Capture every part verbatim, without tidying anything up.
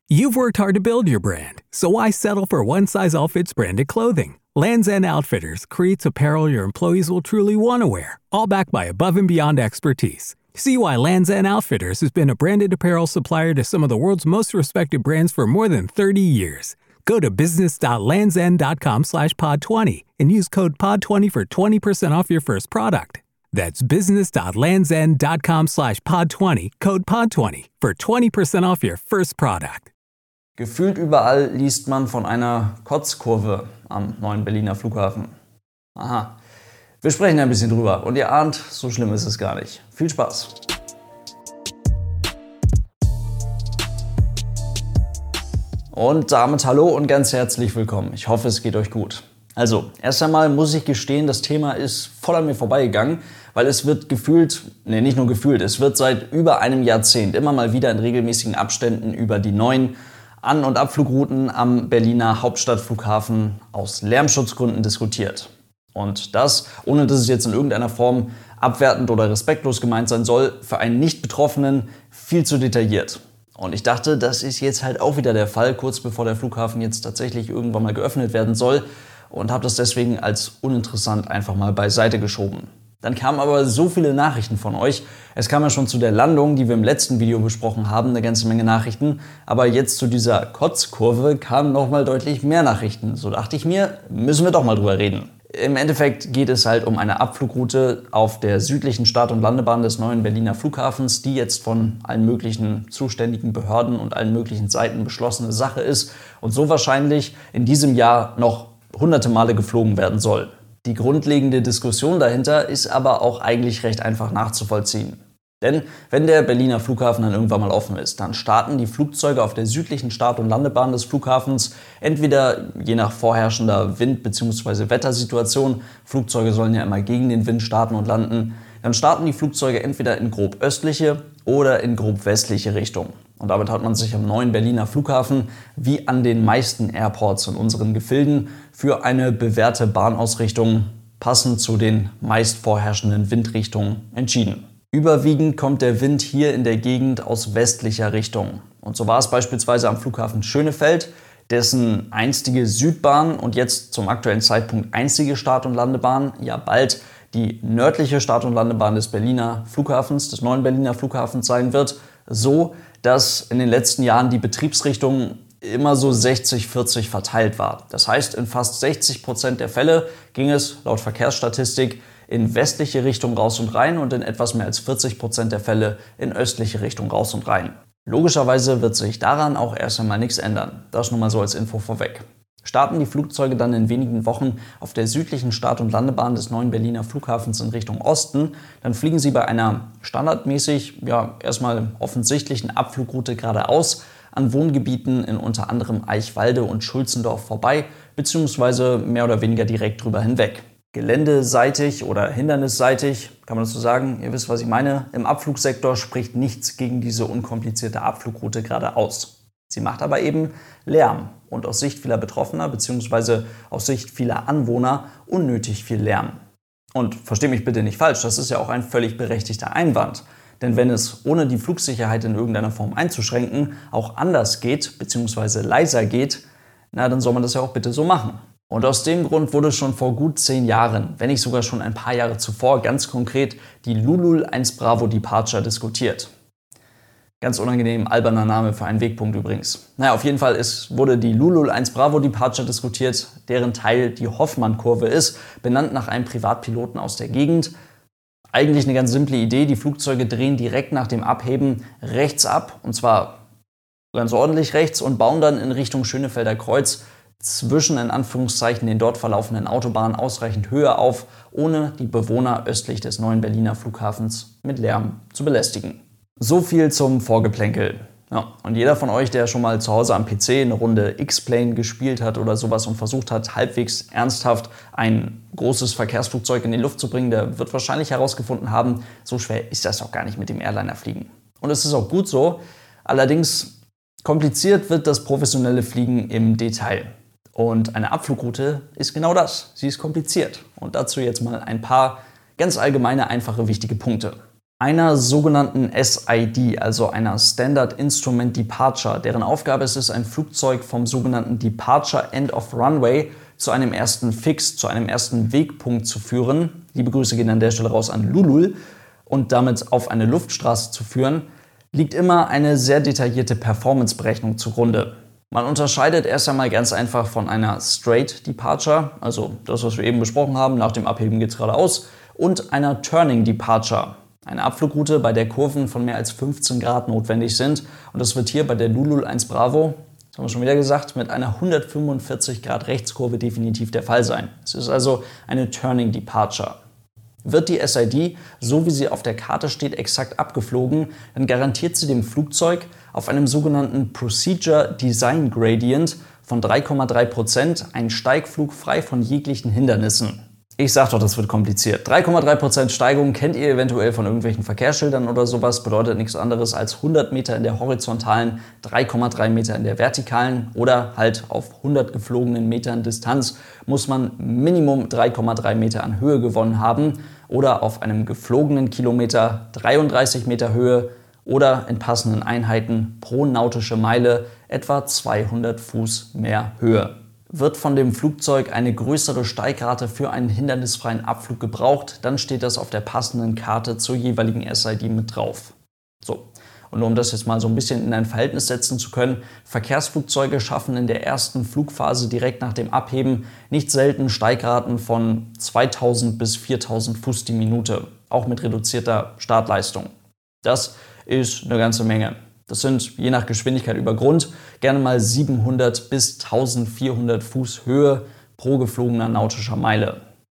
You've worked hard to build your brand, so why settle for one-size-all-fits branded clothing? Lands' End Outfitters creates apparel your employees will truly want to wear, all backed by above-and-beyond expertise. See why Lands' End Outfitters has been a branded apparel supplier to some of the world's most respected brands for more than thirty years. Go to business.landsend.com slash pod 20 and use code pod twenty for twenty percent off your first product. That's business.landsend.com slash pod 20, code pod twenty for twenty percent off your first product. Gefühlt überall liest man von einer Kotzkurve am neuen Berliner Flughafen. Aha, wir sprechen ein bisschen drüber und ihr ahnt, so schlimm ist es gar nicht. Viel Spaß! Und damit hallo und ganz herzlich willkommen. Ich hoffe, es geht euch gut. Also, erst einmal muss ich gestehen, das Thema ist voll an mir vorbeigegangen, weil es wird gefühlt, nee, nicht nur gefühlt, es wird seit über einem Jahrzehnt immer mal wieder in regelmäßigen Abständen über die neuen An- und Abflugrouten am Berliner Hauptstadtflughafen aus Lärmschutzgründen diskutiert. Und das, ohne dass es jetzt in irgendeiner Form abwertend oder respektlos gemeint sein soll, für einen Nicht-Betroffenen viel zu detailliert. Und ich dachte, das ist jetzt halt auch wieder der Fall, kurz bevor der Flughafen jetzt tatsächlich irgendwann mal geöffnet werden soll, und habe das deswegen als uninteressant einfach mal beiseite geschoben. Dann kamen aber so viele Nachrichten von euch. Es kam ja schon zu der Landung, die wir im letzten Video besprochen haben, eine ganze Menge Nachrichten. Aber jetzt zu dieser Kotzkurve kamen nochmal deutlich mehr Nachrichten. So dachte ich mir, müssen wir doch mal drüber reden. Im Endeffekt geht es halt um eine Abflugroute auf der südlichen Start- und Landebahn des neuen Berliner Flughafens, die jetzt von allen möglichen zuständigen Behörden und allen möglichen Seiten beschlossene Sache ist und so wahrscheinlich in diesem Jahr noch hunderte Male geflogen werden soll. Die grundlegende Diskussion dahinter ist aber auch eigentlich recht einfach nachzuvollziehen. Denn wenn der Berliner Flughafen dann irgendwann mal offen ist, dann starten die Flugzeuge auf der südlichen Start- und Landebahn des Flughafens entweder je nach vorherrschender Wind- bzw. Wettersituation, Flugzeuge sollen ja immer gegen den Wind starten und landen, dann starten die Flugzeuge entweder in grob östliche oder in grob westliche Richtung. Und damit hat man sich am neuen Berliner Flughafen, wie an den meisten Airports in unseren Gefilden, für eine bewährte Bahnausrichtung passend zu den meist vorherrschenden Windrichtungen entschieden. Überwiegend kommt der Wind hier in der Gegend aus westlicher Richtung. Und so war es beispielsweise am Flughafen Schönefeld, dessen einstige Südbahn und jetzt zum aktuellen Zeitpunkt einzige Start- und Landebahn ja bald die nördliche Start- und Landebahn des Berliner Flughafens, des neuen Berliner Flughafens sein wird, so dass in den letzten Jahren die Betriebsrichtung immer so sechzig vierzig verteilt war. Das heißt, in fast sechzig Prozent der Fälle ging es laut Verkehrsstatistik in westliche Richtung raus und rein und in etwas mehr als vierzig Prozent der Fälle in östliche Richtung raus und rein. Logischerweise wird sich daran auch erst einmal nichts ändern. Das nur mal so als Info vorweg. Starten die Flugzeuge dann in wenigen Wochen auf der südlichen Start- und Landebahn des neuen Berliner Flughafens in Richtung Osten, dann fliegen sie bei einer standardmäßig, ja erstmal offensichtlichen Abflugroute geradeaus an Wohngebieten in unter anderem Eichwalde und Schulzendorf vorbei, beziehungsweise mehr oder weniger direkt drüber hinweg. Geländeseitig oder hindernisseitig, kann man das so sagen, ihr wisst, was ich meine, im Abflugsektor spricht nichts gegen diese unkomplizierte Abflugroute geradeaus. Sie macht aber eben Lärm und aus Sicht vieler Betroffener bzw. aus Sicht vieler Anwohner unnötig viel Lärm. Und versteht mich bitte nicht falsch, das ist ja auch ein völlig berechtigter Einwand. Denn wenn es ohne die Flugsicherheit in irgendeiner Form einzuschränken auch anders geht bzw. leiser geht, na dann soll man das ja auch bitte so machen. Und aus dem Grund wurde schon vor gut zehn Jahren, wenn nicht sogar schon ein paar Jahre zuvor, ganz konkret die Lulul eins Bravo Departure diskutiert. Ganz unangenehm alberner Name für einen Wegpunkt übrigens. Naja, auf jeden Fall ist, wurde die Lulul eins Bravo Departure diskutiert, deren Teil die Hoffmann-Kurve ist, benannt nach einem Privatpiloten aus der Gegend. Eigentlich eine ganz simple Idee, die Flugzeuge drehen direkt nach dem Abheben rechts ab, und zwar ganz ordentlich rechts, und bauen dann in Richtung Schönefelder Kreuz zwischen in Anführungszeichen den dort verlaufenden Autobahnen ausreichend Höhe auf, ohne die Bewohner östlich des neuen Berliner Flughafens mit Lärm zu belästigen. So viel zum Vorgeplänkel. Ja, und jeder von euch, der schon mal zu Hause am P C eine Runde X-Plane gespielt hat oder sowas und versucht hat, halbwegs ernsthaft ein großes Verkehrsflugzeug in die Luft zu bringen, der wird wahrscheinlich herausgefunden haben, so schwer ist das doch gar nicht mit dem Airliner fliegen. Und es ist auch gut so, allerdings kompliziert wird das professionelle Fliegen im Detail. Und eine Abflugroute ist genau das. Sie ist kompliziert. Und dazu jetzt mal ein paar ganz allgemeine, einfache, wichtige Punkte. Einer sogenannten S I D, also einer Standard Instrument Departure, deren Aufgabe es ist, ein Flugzeug vom sogenannten Departure End of Runway zu einem ersten Fix, zu einem ersten Wegpunkt zu führen. Liebe Grüße gehen an der Stelle raus an Lulul. Und damit auf eine Luftstraße zu führen, liegt immer eine sehr detaillierte Performance-Berechnung zugrunde. Man unterscheidet erst einmal ganz einfach von einer Straight Departure, also das, was wir eben besprochen haben, nach dem Abheben geht es geradeaus, und einer Turning Departure. Eine Abflugroute, bei der Kurven von mehr als fünfzehn Grad notwendig sind. Und das wird hier bei der Lulul eins Bravo, das haben wir schon wieder gesagt, mit einer hundertfünfundvierzig Grad Rechtskurve definitiv der Fall sein. Es ist also eine Turning Departure. Wird die S I D, so wie sie auf der Karte steht, exakt abgeflogen, dann garantiert sie dem Flugzeug auf einem sogenannten Procedure Design Gradient von drei Komma drei Prozent einen Steigflug frei von jeglichen Hindernissen. Ich sag doch, das wird kompliziert. drei Komma drei Prozent Steigung kennt ihr eventuell von irgendwelchen Verkehrsschildern oder sowas, bedeutet nichts anderes als hundert Meter in der horizontalen, drei Komma drei Meter in der vertikalen oder halt auf hundert geflogenen Metern Distanz muss man Minimum drei Komma drei Meter an Höhe gewonnen haben oder auf einem geflogenen Kilometer dreiunddreißig Meter Höhe oder in passenden Einheiten pro nautische Meile etwa zweihundert Fuß mehr Höhe. Wird von dem Flugzeug eine größere Steigrate für einen hindernisfreien Abflug gebraucht, dann steht das auf der passenden Karte zur jeweiligen S I D mit drauf. So, und um das jetzt mal so ein bisschen in ein Verhältnis setzen zu können, Verkehrsflugzeuge schaffen in der ersten Flugphase direkt nach dem Abheben nicht selten Steigraten von zweitausend bis viertausend Fuß die Minute, auch mit reduzierter Startleistung. Das ist eine ganze Menge. Das sind je nach Geschwindigkeit über Grund gerne mal siebenhundert bis eintausendvierhundert Fuß Höhe pro geflogener nautischer Meile.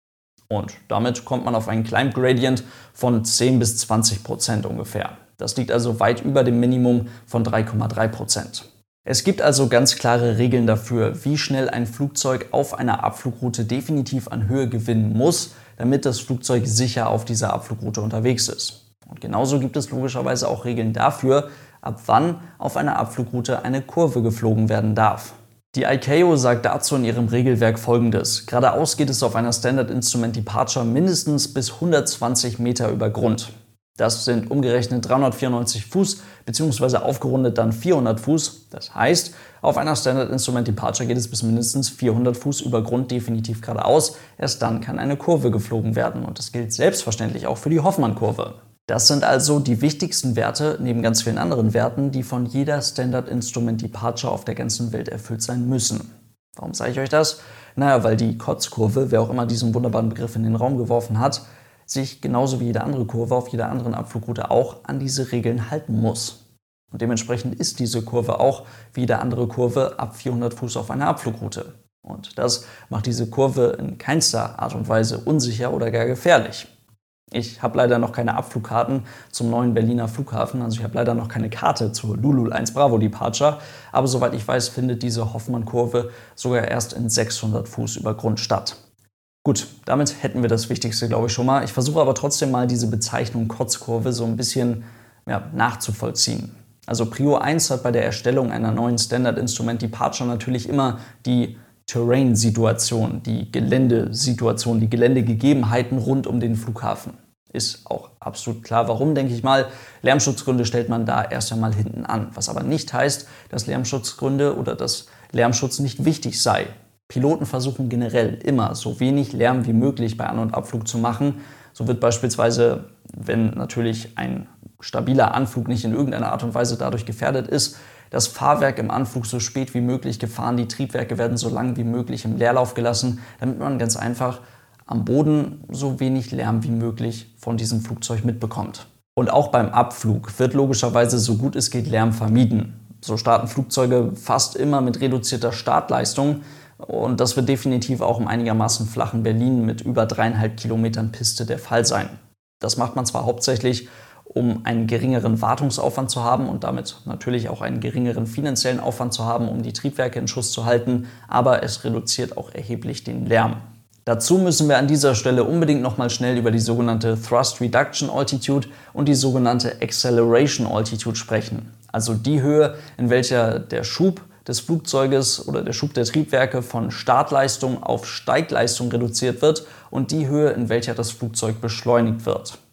Und damit kommt man auf einen Climb Gradient von zehn bis zwanzig Prozent ungefähr. Das liegt also weit über dem Minimum von drei Komma drei Prozent. Es gibt also ganz klare Regeln dafür, wie schnell ein Flugzeug auf einer Abflugroute definitiv an Höhe gewinnen muss, damit das Flugzeug sicher auf dieser Abflugroute unterwegs ist. Und genauso gibt es logischerweise auch Regeln dafür, ab wann auf einer Abflugroute eine Kurve geflogen werden darf. Die I C A O sagt dazu in ihrem Regelwerk Folgendes: Geradeaus geht es auf einer Standard Instrument Departure mindestens bis hundertzwanzig Meter über Grund. Das sind umgerechnet dreihundertvierundneunzig Fuß bzw. aufgerundet dann vierhundert Fuß. Das heißt, auf einer Standard Instrument Departure geht es bis mindestens vierhundert Fuß über Grund definitiv geradeaus. Erst dann kann eine Kurve geflogen werden und das gilt selbstverständlich auch für die Hoffmann-Kurve. Das sind also die wichtigsten Werte, neben ganz vielen anderen Werten, die von jeder Standard Instrument Departure auf der ganzen Welt erfüllt sein müssen. Warum sage ich euch das? Naja, weil die Kotzkurve, wer auch immer diesen wunderbaren Begriff in den Raum geworfen hat, sich genauso wie jede andere Kurve auf jeder anderen Abflugroute auch an diese Regeln halten muss. Und dementsprechend ist diese Kurve auch wie jede andere Kurve ab vierhundert Fuß auf einer Abflugroute. Und das macht diese Kurve in keinster Art und Weise unsicher oder gar gefährlich. Ich habe leider noch keine Abflugkarten zum neuen Berliner Flughafen, also ich habe leider noch keine Karte zur Lulul eins Bravo Departure, aber soweit ich weiß, findet diese Hoffmann-Kurve sogar erst in sechshundert Fuß über Grund statt. Gut, damit hätten wir das Wichtigste, glaube ich, schon mal. Ich versuche aber trotzdem mal diese Bezeichnung Kotzkurve so ein bisschen ja, nachzuvollziehen. Also Prio eins hat bei der Erstellung einer neuen Standard Instrument Departure natürlich immer die Terrain-Situation, die Geländesituation, die Geländegegebenheiten rund um den Flughafen. Ist auch absolut klar, warum, denke ich mal. Lärmschutzgründe stellt man da erst einmal hinten an. Was aber nicht heißt, dass Lärmschutzgründe oder dass Lärmschutz nicht wichtig sei. Piloten versuchen generell immer so wenig Lärm wie möglich bei An- und Abflug zu machen. So wird beispielsweise, wenn natürlich ein stabiler Anflug nicht in irgendeiner Art und Weise dadurch gefährdet ist, das Fahrwerk im Anflug so spät wie möglich gefahren, die Triebwerke werden so lang wie möglich im Leerlauf gelassen, damit man ganz einfach am Boden so wenig Lärm wie möglich von diesem Flugzeug mitbekommt. Und auch beim Abflug wird logischerweise so gut es geht Lärm vermieden. So starten Flugzeuge fast immer mit reduzierter Startleistung und das wird definitiv auch im einigermaßen flachen Berlin mit über dreieinhalb Kilometern Piste der Fall sein. Das macht man zwar hauptsächlich, um einen geringeren Wartungsaufwand zu haben und damit natürlich auch einen geringeren finanziellen Aufwand zu haben, um die Triebwerke in Schuss zu halten, aber es reduziert auch erheblich den Lärm. Dazu müssen wir an dieser Stelle unbedingt nochmal schnell über die sogenannte Thrust Reduction Altitude und die sogenannte Acceleration Altitude sprechen. Also die Höhe, in welcher der Schub des Flugzeuges oder der Schub der Triebwerke von Startleistung auf Steigleistung reduziert wird und die Höhe, in welcher das Flugzeug beschleunigt wird.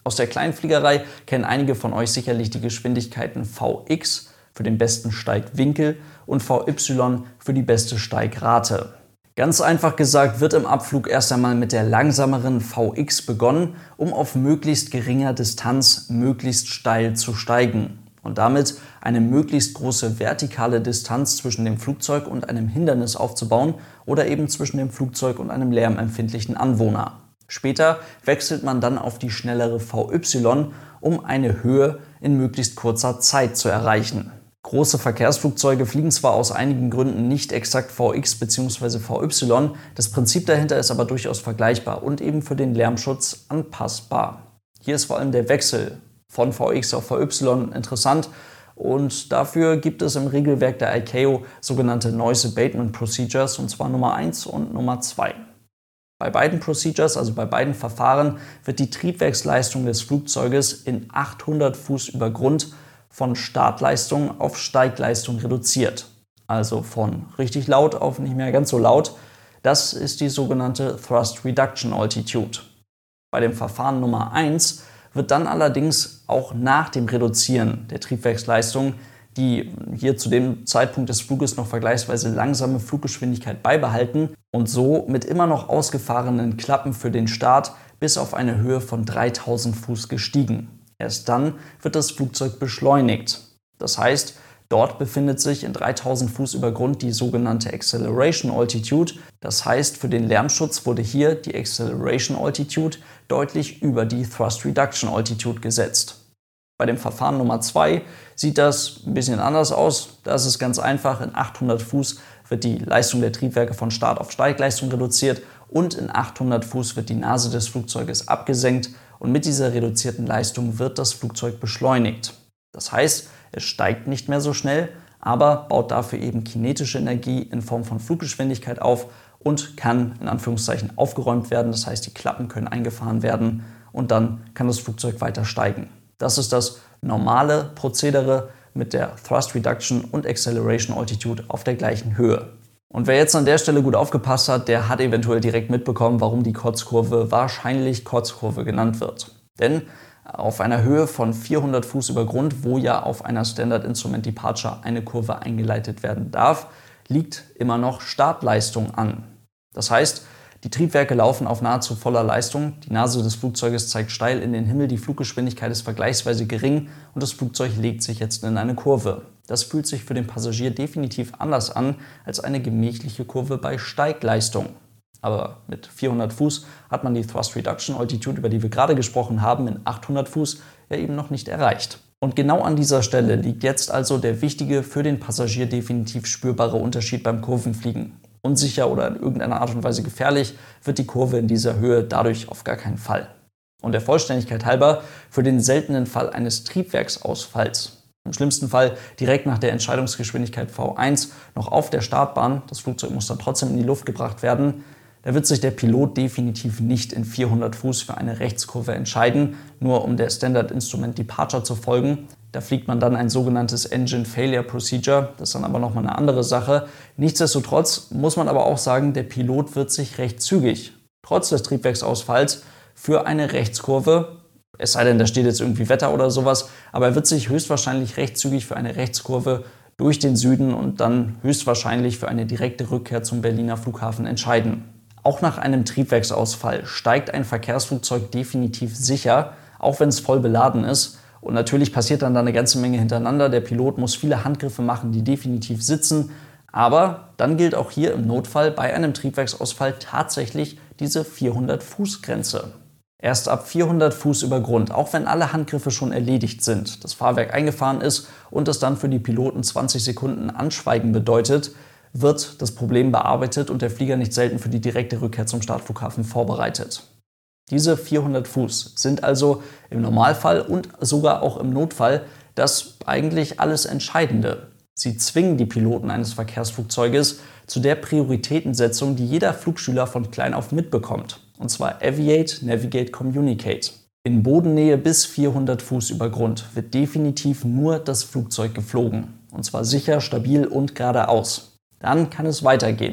Aus der Kleinfliegerei kennen einige von euch sicherlich die Geschwindigkeiten V X für den besten Steigwinkel und V Y für die beste Steigrate. Ganz einfach gesagt wird im Abflug erst einmal mit der langsameren V X begonnen, um auf möglichst geringer Distanz möglichst steil zu steigen und damit eine möglichst große vertikale Distanz zwischen dem Flugzeug und einem Hindernis aufzubauen oder eben zwischen dem Flugzeug und einem lärmempfindlichen Anwohner. Später wechselt man dann auf die schnellere V Y, um eine Höhe in möglichst kurzer Zeit zu erreichen. Große Verkehrsflugzeuge fliegen zwar aus einigen Gründen nicht exakt V X bzw. V Y, das Prinzip dahinter ist aber durchaus vergleichbar und eben für den Lärmschutz anpassbar. Hier ist vor allem der Wechsel von V X auf V Y interessant und dafür gibt es im Regelwerk der I C A O sogenannte Noise Abatement Procedures, und zwar Nummer eins und Nummer zwei. Bei beiden Procedures, also bei beiden Verfahren, wird die Triebwerksleistung des Flugzeuges in achthundert Fuß über Grund von Startleistung auf Steigleistung reduziert. Also von richtig laut auf nicht mehr ganz so laut. Das ist die sogenannte Thrust Reduction Altitude. Bei dem Verfahren Nummer eins wird dann allerdings auch nach dem Reduzieren der Triebwerksleistung die hier zu dem Zeitpunkt des Fluges noch vergleichsweise langsame Fluggeschwindigkeit beibehalten und so mit immer noch ausgefahrenen Klappen für den Start bis auf eine Höhe von dreitausend Fuß gestiegen. Erst dann wird das Flugzeug beschleunigt. Das heißt, dort befindet sich in dreitausend Fuß über Grund die sogenannte Acceleration Altitude. Das heißt, für den Lärmschutz wurde hier die Acceleration Altitude deutlich über die Thrust Reduction Altitude gesetzt. Bei dem Verfahren Nummer zwei sieht das ein bisschen anders aus. Da ist es ganz einfach, in achthundert Fuß wird die Leistung der Triebwerke von Start auf Steigleistung reduziert und in achthundert Fuß wird die Nase des Flugzeuges abgesenkt und mit dieser reduzierten Leistung wird das Flugzeug beschleunigt. Das heißt, es steigt nicht mehr so schnell, aber baut dafür eben kinetische Energie in Form von Fluggeschwindigkeit auf und kann in Anführungszeichen aufgeräumt werden. Das heißt, die Klappen können eingefahren werden und dann kann das Flugzeug weiter steigen. Das ist das normale Prozedere mit der Thrust Reduction und Acceleration Altitude auf der gleichen Höhe. Und wer jetzt an der Stelle gut aufgepasst hat, der hat eventuell direkt mitbekommen, warum die Kotzkurve wahrscheinlich Kotzkurve genannt wird. Denn auf einer Höhe von vierhundert Fuß über Grund, wo ja auf einer Standard Instrument Departure eine Kurve eingeleitet werden darf, liegt immer noch Startleistung an. Das heißt, die Triebwerke laufen auf nahezu voller Leistung, die Nase des Flugzeuges zeigt steil in den Himmel, die Fluggeschwindigkeit ist vergleichsweise gering und das Flugzeug legt sich jetzt in eine Kurve. Das fühlt sich für den Passagier definitiv anders an als eine gemächliche Kurve bei Steigleistung. Aber mit vierhundert Fuß hat man die Thrust Reduction Altitude, über die wir gerade gesprochen haben, in achthundert Fuß ja eben noch nicht erreicht. Und genau an dieser Stelle liegt jetzt also der wichtige, für den Passagier definitiv spürbare Unterschied beim Kurvenfliegen. Unsicher oder in irgendeiner Art und Weise gefährlich wird die Kurve in dieser Höhe dadurch auf gar keinen Fall. Und der Vollständigkeit halber, für den seltenen Fall eines Triebwerksausfalls, im schlimmsten Fall direkt nach der Entscheidungsgeschwindigkeit V eins noch auf der Startbahn, das Flugzeug muss dann trotzdem in die Luft gebracht werden, da wird sich der Pilot definitiv nicht in vierhundert Fuß für eine Rechtskurve entscheiden, nur um der Standard Instrument Departure zu folgen. Da fliegt man dann ein sogenanntes Engine Failure Procedure, das ist dann aber nochmal eine andere Sache. Nichtsdestotrotz muss man aber auch sagen, der Pilot wird sich recht zügig, trotz des Triebwerksausfalls, für eine Rechtskurve, es sei denn, da steht jetzt irgendwie Wetter oder sowas, aber er wird sich höchstwahrscheinlich recht zügig für eine Rechtskurve durch den Süden und dann höchstwahrscheinlich für eine direkte Rückkehr zum Berliner Flughafen entscheiden. Auch nach einem Triebwerksausfall steigt ein Verkehrsflugzeug definitiv sicher, auch wenn es voll beladen ist. Und natürlich passiert dann da eine ganze Menge hintereinander. Der Pilot muss viele Handgriffe machen, die definitiv sitzen. Aber dann gilt auch hier im Notfall bei einem Triebwerksausfall tatsächlich diese vierhundert Fuß Grenze. Erst ab vierhundert Fuß über Grund, auch wenn alle Handgriffe schon erledigt sind, das Fahrwerk eingefahren ist und es dann für die Piloten zwanzig Sekunden Anschweigen bedeutet, wird das Problem bearbeitet und der Flieger nicht selten für die direkte Rückkehr zum Startflughafen vorbereitet. Diese vierhundert Fuß sind also im Normalfall und sogar auch im Notfall das eigentlich alles Entscheidende. Sie zwingen die Piloten eines Verkehrsflugzeuges zu der Prioritätensetzung, die jeder Flugschüler von klein auf mitbekommt. Und zwar Aviate, Navigate, Communicate. In Bodennähe bis vierhundert Fuß über Grund wird definitiv nur das Flugzeug geflogen. Und zwar sicher, stabil und geradeaus. Dann kann es weitergehen.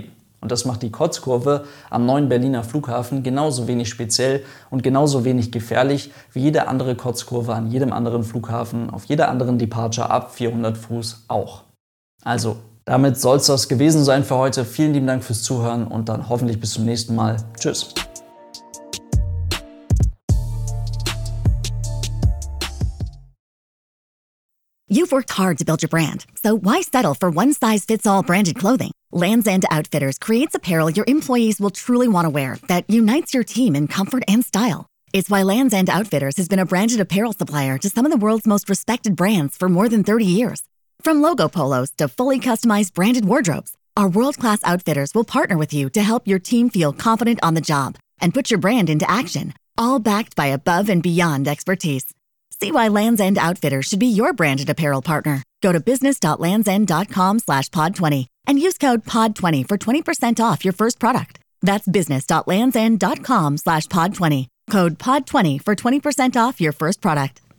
Und das macht die Kotzkurve am neuen Berliner Flughafen genauso wenig speziell und genauso wenig gefährlich wie jede andere Kotzkurve an jedem anderen Flughafen, auf jeder anderen Departure ab vierhundert Fuß auch. Also, damit soll es das gewesen sein für heute. Vielen lieben Dank fürs Zuhören und dann hoffentlich bis zum nächsten Mal. Tschüss. You've worked hard to build your brand, so why settle for one-size-fits-all branded clothing? Lands' End Outfitters creates apparel your employees will truly want to wear that unites your team in comfort and style. It's why Lands' End Outfitters has been a branded apparel supplier to some of the world's most respected brands for more than thirty years. From logo polos to fully customized branded wardrobes, our world-class outfitters will partner with you to help your team feel confident on the job and put your brand into action, all backed by above and beyond expertise. See why Lands' End Outfitters should be your branded apparel partner. Go to business.landsend.com slash pod 20 and use code pod twenty for twenty percent off your first product. That's business.landsend.com slash pod 20. Code pod twenty for twenty percent off your first product.